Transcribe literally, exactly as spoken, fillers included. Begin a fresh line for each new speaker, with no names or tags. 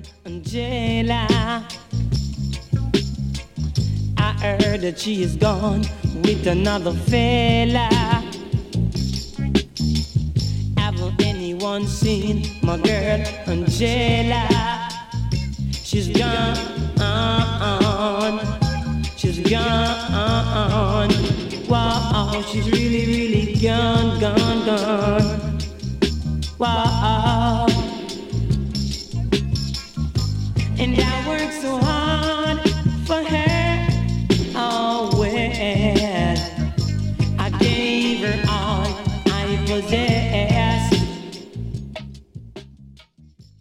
Angela, I heard that she is gone with another fella. Haven't anyone seen my girl Angela? She's gone, she's gone. Wow, she's really, really gone, gone, gone. Wow. And I worked so hard